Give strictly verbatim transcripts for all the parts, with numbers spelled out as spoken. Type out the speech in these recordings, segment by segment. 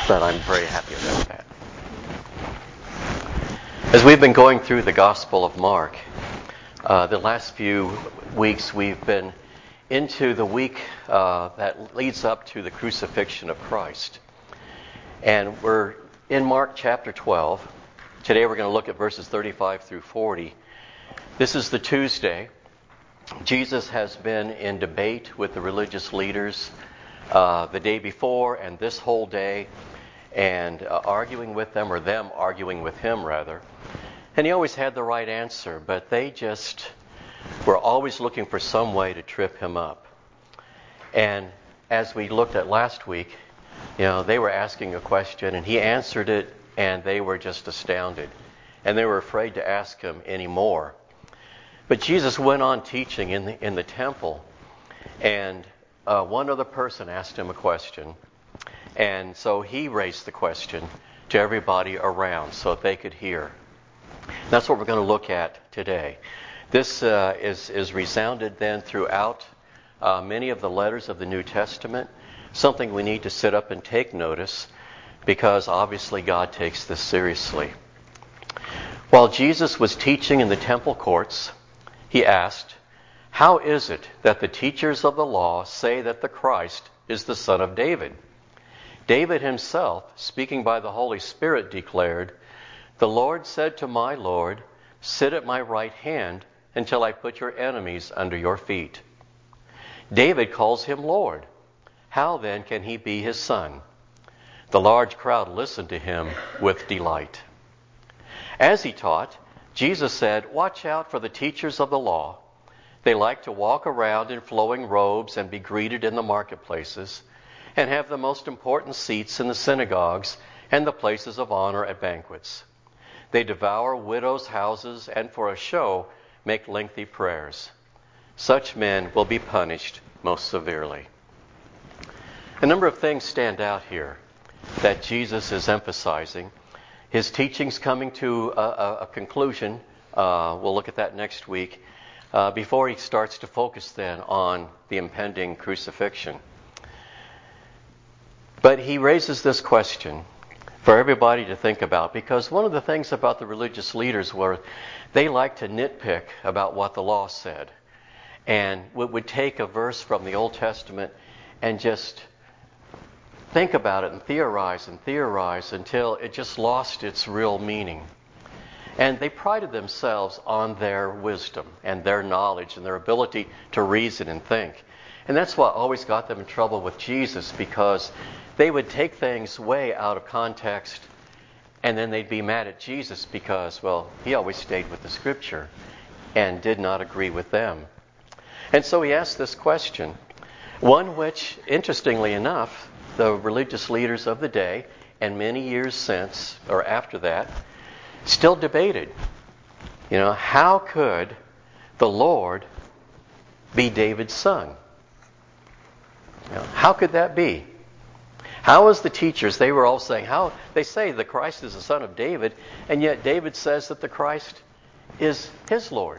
But I'm very happy about that. As we've been going through the Gospel of Mark, uh, the last few weeks we've been into the week uh, that leads up to the crucifixion of Christ. And we're in Mark chapter twelve. Today we're going to look at verses thirty-five through forty. This is the Tuesday. Jesus has been in debate with the religious leaders uh, the day before and this whole day, and uh, arguing with them, or them arguing with him rather. And he always had the right answer, but they just were always looking for some way to trip him up. And as we looked at last week, you know, they were asking a question and he answered it, and they were just astounded. And they were afraid to ask him any more. But Jesus went on teaching in the, in the temple, and uh, one other person asked him a question. And so he raised the question to everybody around so that they could hear. That's what we're going to look at today. This uh, is, is resounded then throughout uh, many of the letters of the New Testament, something we need to sit up and take notice, because obviously God takes this seriously. While Jesus was teaching in the temple courts, he asked, "How is it that the teachers of the law say that the Christ is the son of David? David himself, speaking by the Holy Spirit, declared, 'The Lord said to my Lord, sit at my right hand until I put your enemies under your feet.' David calls him Lord. How then can he be his son?" The large crowd listened to him with delight. As he taught, Jesus said, "Watch out for the teachers of the law. They like to walk around in flowing robes and be greeted in the marketplaces, and have the most important seats in the synagogues and the places of honor at banquets. They devour widows' houses and for a show make lengthy prayers. Such men will be punished most severely." A number of things stand out here that Jesus is emphasizing. His teaching's coming to a, a, a conclusion. Uh, we'll look at that next week. Uh, before he starts to focus then on the impending crucifixion. But he raises this question for everybody to think about, because one of the things about the religious leaders were they liked to nitpick about what the law said, and would take a verse from the Old Testament and just think about it and theorize and theorize until it just lost its real meaning. And they prided themselves on their wisdom and their knowledge and their ability to reason and think. And that's what always got them in trouble with Jesus, because they would take things way out of context, and then they'd be mad at Jesus because, well, he always stayed with the Scripture and did not agree with them. And so he asked this question, one which, interestingly enough, the religious leaders of the day, and many years since, or after that, still debated. You know, how could the Lord be David's son? You know, how could that be? How is the teachers, they were all saying, how they say the Christ is the son of David, and yet David says that the Christ is his Lord.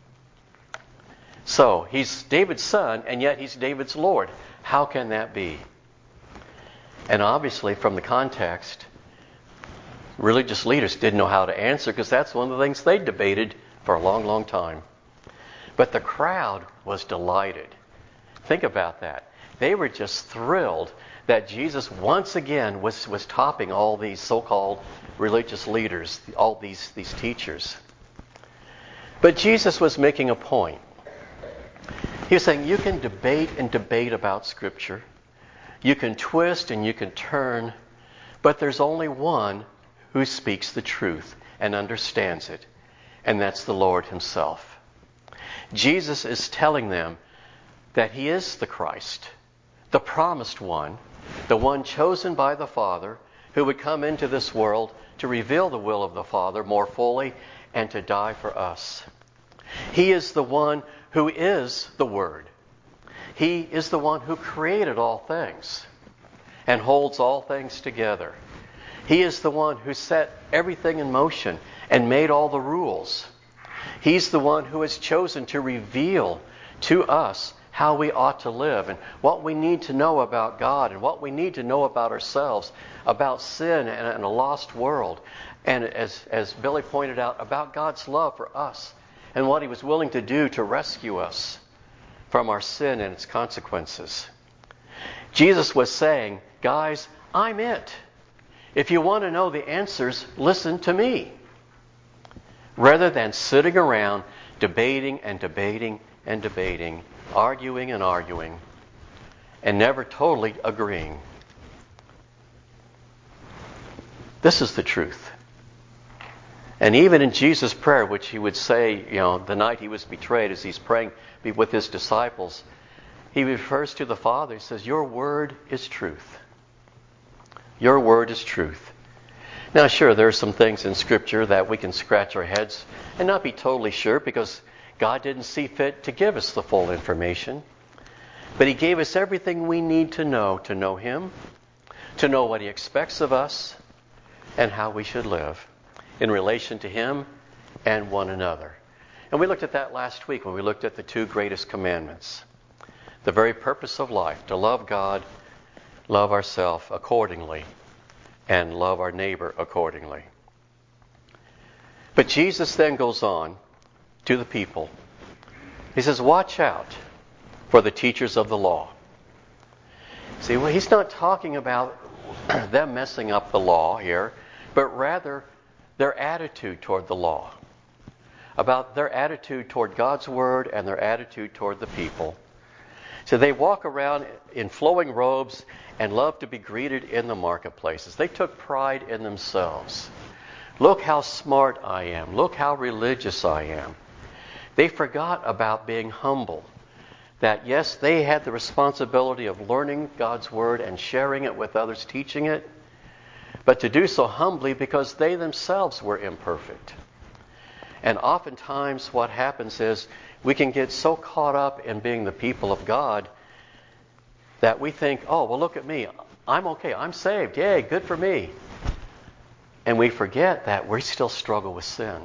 So, he's David's son, and yet he's David's Lord. How can that be? And obviously, from the context, religious leaders didn't know how to answer, because that's one of the things they debated for a long, long time. But the crowd was delighted. Think about that. They were just thrilled that Jesus once again was, was topping all these so-called religious leaders, all these, these teachers. But Jesus was making a point. He was saying, you can debate and debate about Scripture. You can twist and you can turn, but there's only one who speaks the truth and understands it, and that's the Lord himself. Jesus is telling them that he is the Christ, the promised one, the one chosen by the Father, who would come into this world to reveal the will of the Father more fully and to die for us. He is the one who is the Word. He is the one who created all things and holds all things together. He is the one who set everything in motion and made all the rules. He's the one who has chosen to reveal to us how we ought to live and what we need to know about God and what we need to know about ourselves, about sin and, and a lost world. And as, as Billy pointed out, about God's love for us and what He was willing to do to rescue us from our sin and its consequences. Jesus was saying, guys, I'm it. If you want to know the answers, listen to me. Rather than sitting around debating and debating and debating, arguing and arguing, and never totally agreeing. This is the truth. And even in Jesus' prayer, which He would say, you know, the night He was betrayed, as He's praying with His disciples, He refers to the Father. He says, your word is truth. Your word is truth. Now, sure, there are some things in Scripture that we can scratch our heads and not be totally sure because God didn't see fit to give us the full information. But He gave us everything we need to know to know Him, to know what He expects of us, and how we should live in relation to Him and one another. And we looked at that last week when we looked at the two greatest commandments. The very purpose of life, to love God, love ourselves accordingly, and love our neighbor accordingly. But Jesus then goes on to the people. He says, watch out for the teachers of the law. See, well, He's not talking about them messing up the law here, but rather their attitude toward the law. About their attitude toward God's Word and their attitude toward the people. So they walk around in flowing robes and love to be greeted in the marketplaces. They took pride in themselves. Look how smart I am. Look how religious I am. They forgot about being humble. That yes, they had the responsibility of learning God's Word and sharing it with others, teaching it, but to do so humbly because they themselves were imperfect. And oftentimes what happens is we can get so caught up in being the people of God that we think, oh, well, look at me. I'm okay. I'm saved. Yay, good for me. And we forget that we still struggle with sin.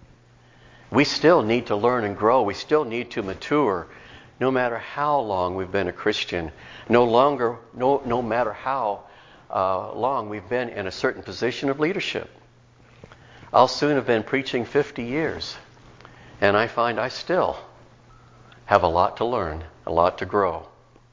We still need to learn and grow. We still need to mature no matter how long we've been a Christian. No longer, no, no matter how uh, long we've been in a certain position of leadership. I'll soon have been preaching fifty years. And I find I still have a lot to learn, a lot to grow.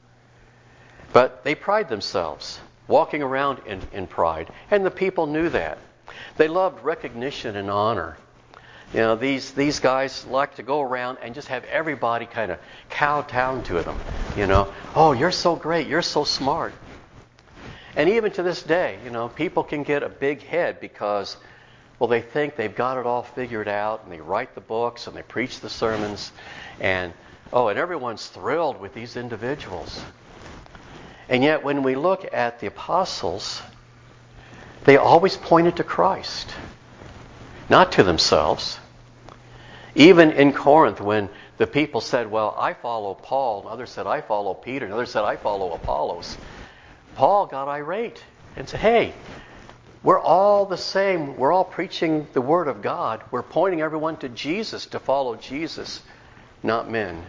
But they pride themselves, walking around in, in pride. And the people knew that. They loved recognition and honor. You know, these, these guys like to go around and just have everybody kind of cow down to them. You know, oh, you're so great, you're so smart. And even to this day, you know, people can get a big head because, well, they think they've got it all figured out, and they write the books, and they preach the sermons, and, oh, and everyone's thrilled with these individuals. And yet, when we look at the apostles, they always pointed to Christ, not to themselves. Even in Corinth, when the people said, well, I follow Paul, and others said, I follow Peter, and others said, I follow Apollos, Paul got irate and said, hey, we're all the same. We're all preaching the Word of God. We're pointing everyone to Jesus, to follow Jesus, not men.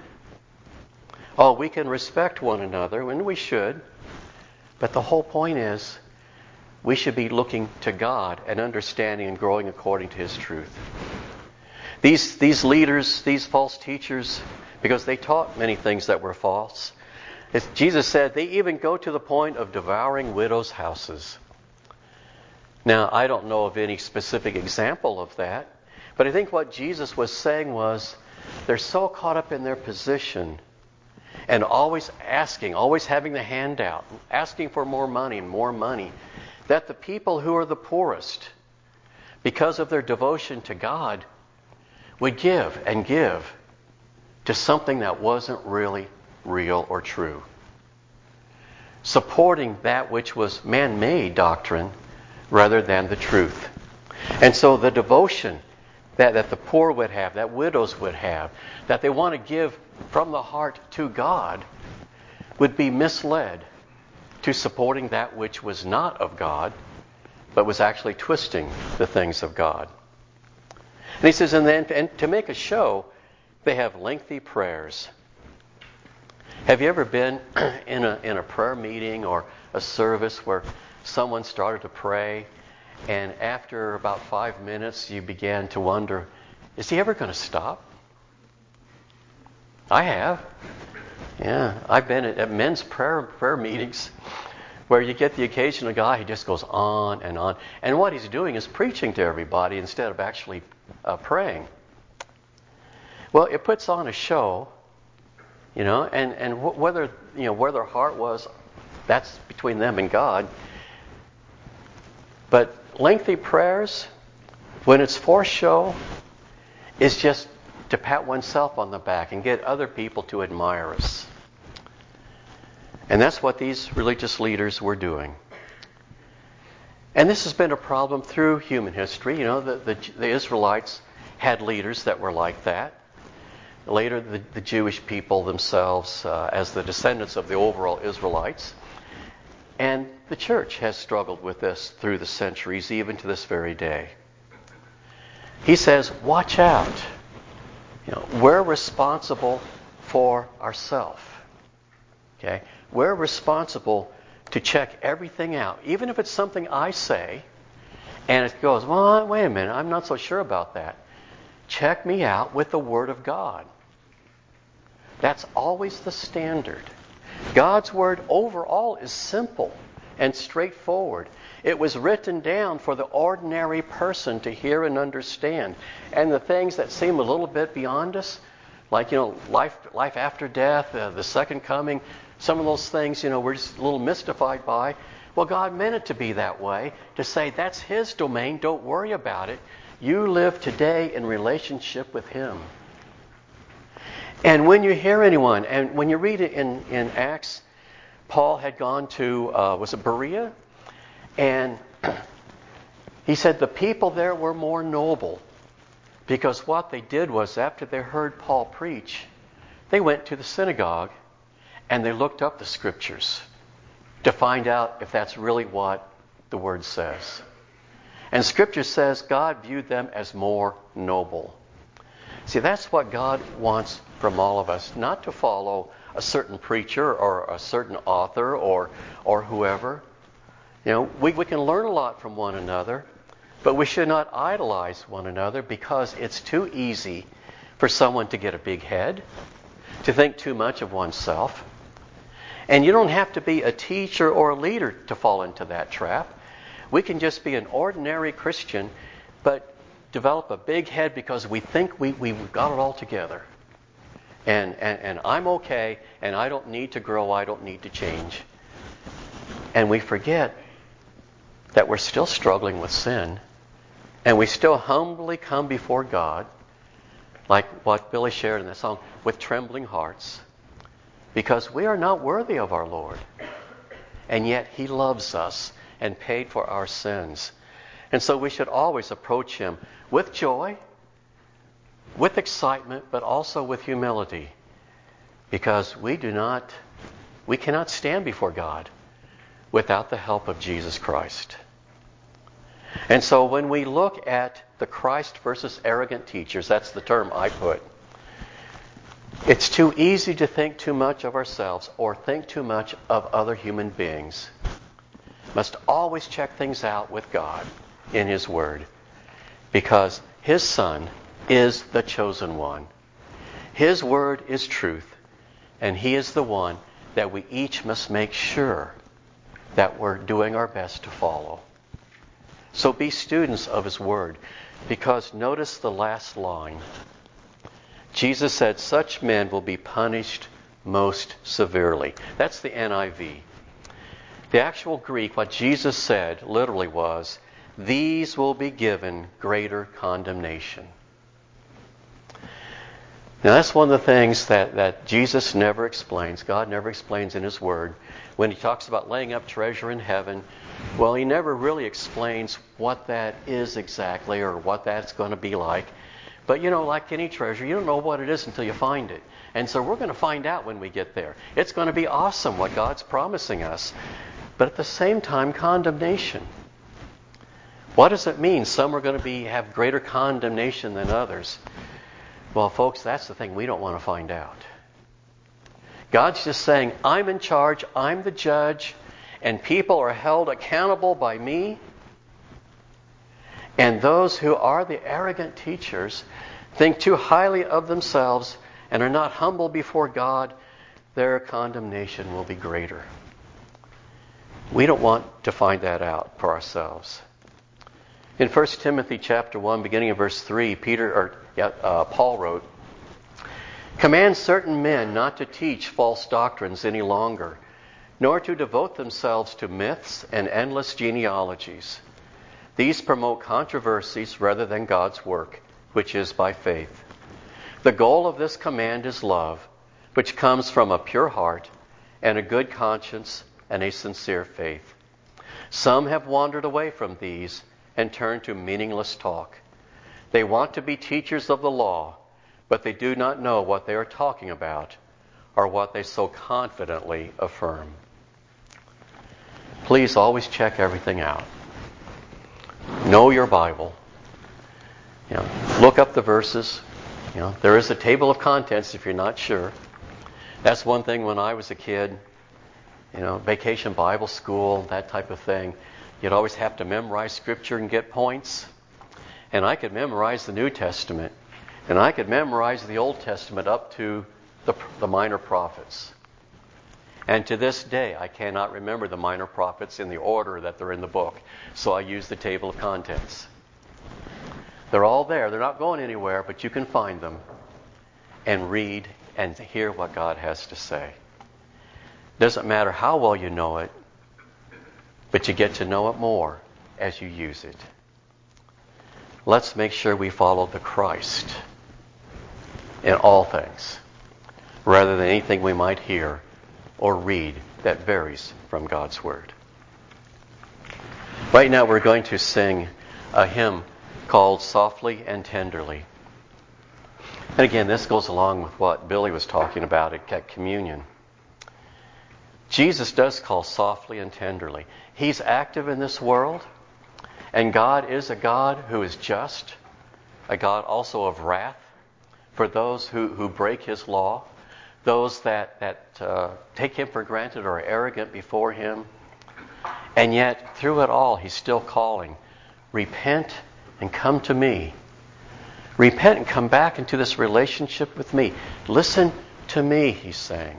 Oh, we can respect one another, and we should. But the whole point is, we should be looking to God and understanding and growing according to His truth. These, these leaders, these false teachers, because they taught many things that were false, as Jesus said, they even go to the point of devouring widows' houses. Now, I don't know of any specific example of that, but I think what Jesus was saying was, they're so caught up in their position and always asking, always having the handout, asking for more money and more money, that the people who are the poorest, because of their devotion to God, would give and give to something that wasn't really real or true. Supporting that which was man-made doctrine rather than the truth. And so the devotion that, that the poor would have, that widows would have, that they want to give from the heart to God, would be misled to supporting that which was not of God, but was actually twisting the things of God. And he says, and then and to make a show, they have lengthy prayers. Have you ever been in a in a prayer meeting or a service where someone started to pray, and after about five minutes you began to wonder, is he ever going to stop? I have. Yeah, I've been at, at men's prayer prayer meetings where you get the occasional guy who just goes on and on, and what he's doing is preaching to everybody instead of actually uh, praying. Well, it puts on a show, you know, and and wh- whether you know where their heart was, that's between them and God. But lengthy prayers, when it's for show, is just to pat oneself on the back and get other people to admire us. And that's what these religious leaders were doing. And this has been a problem through human history. You know, the, the, the Israelites had leaders that were like that. Later, the, the Jewish people themselves, uh, as the descendants of the overall Israelites. And the church has struggled with this through the centuries, even to this very day. He says, watch out. You know, we're responsible for ourselves. Okay? We're responsible to check everything out, even if it's something I say, and it goes, well, wait a minute, I'm not so sure about that. Check me out with the Word of God. That's always the standard. God's Word overall is simple and straightforward. It was written down for the ordinary person to hear and understand. And the things that seem a little bit beyond us, like, you know, life life after death, uh, the second coming, some of those things, you know, we're just a little mystified by. Well, God meant it to be that way, to say that's His domain, don't worry about it. You live today in relationship with Him. And when you hear anyone, and when you read it in, in Acts, Paul had gone to, uh, was it Berea? And he said the people there were more noble, because what they did was, after they heard Paul preach, they went to the synagogue and they looked up the Scriptures to find out if that's really what the Word says. And Scripture says God viewed them as more noble. See, that's what God wants from all of us, not to follow a certain preacher or a certain author or or whoever. You know, we, we can learn a lot from one another, but we should not idolize one another, because it's too easy for someone to get a big head, to think too much of oneself. And you don't have to be a teacher or a leader to fall into that trap. We can just be an ordinary Christian, but develop a big head because we think we, we've got it all together. And, and, and I'm okay, and I don't need to grow, I don't need to change. And we forget that we're still struggling with sin, and we still humbly come before God, like what Billy shared in the song, with trembling hearts, because we are not worthy of our Lord. And yet He loves us and paid for our sins. And so we should always approach Him with joy, with excitement, but also with humility, because we do not, we cannot stand before God without the help of Jesus Christ. And so when we look at the Christ versus arrogant teachers, that's the term I put, it's too easy to think too much of ourselves or think too much of other human beings. Must always check things out with God in His Word, because His Son is the chosen one. His Word is truth, and He is the one that we each must make sure that we're doing our best to follow. So be students of His Word, because notice the last line. Jesus said, such men will be punished most severely. That's the N I V. The actual Greek, what Jesus said literally was, these will be given greater condemnation. Now that's one of the things that, that Jesus never explains, God never explains in His Word. When He talks about laying up treasure in heaven, well, He never really explains what that is exactly or what that's going to be like. But, you know, like any treasure, you don't know what it is until you find it. And so we're going to find out when we get there. It's going to be awesome what God's promising us. But at the same time, condemnation. What does it mean? Some are going to be have greater condemnation than others. Well, folks, that's the thing we don't want to find out. God's just saying, I'm in charge, I'm the judge, and people are held accountable by me. And those who are the arrogant teachers think too highly of themselves and are not humble before God, their condemnation will be greater. We don't want to find that out for ourselves. In First Timothy chapter one, beginning of verse three, Peter or yeah, uh, Paul wrote, "Command certain men not to teach false doctrines any longer, nor to devote themselves to myths and endless genealogies. These promote controversies rather than God's work, which is by faith. The goal of this command is love, which comes from a pure heart and a good conscience and a sincere faith. Some have wandered away from these and turned to meaningless talk. They want to be teachers of the law, but they do not know what they are talking about or what they so confidently affirm." Please always check everything out. Know your Bible. You know, look up the verses. You know, there is a table of contents if you're not sure. That's one thing when I was a kid. You know, vacation Bible school, that type of thing. You'd always have to memorize Scripture and get points. And I could memorize the New Testament. And I could memorize the Old Testament up to the, the minor prophets. And to this day, I cannot remember the minor prophets in the order that they're in the book. So I use the table of contents. They're all there. They're not going anywhere, but you can find them and read and hear what God has to say. Doesn't matter how well you know it, but you get to know it more as you use it. Let's make sure we follow the Christ in all things, rather than anything we might hear or read that varies from God's Word. Right now we're going to sing a hymn called Softly and Tenderly. And again, this goes along with what Billy was talking about at communion. Jesus does call softly and tenderly. He's active in this world, and God is a God who is just, a God also of wrath for those who, who break His law, those that, that uh, take Him for granted or are arrogant before Him. And yet, through it all, He's still calling, repent and come to me. Repent and come back into this relationship with me. Listen to me, He's saying.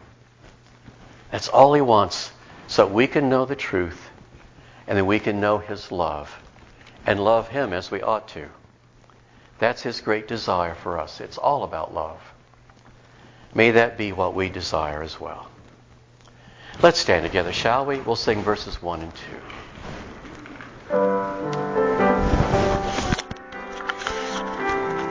That's all He wants, so we can know the truth and then we can know His love and love Him as we ought to. That's His great desire for us. It's all about love. May that be what we desire as well. Let's stand together, shall we? We'll sing verses one and two.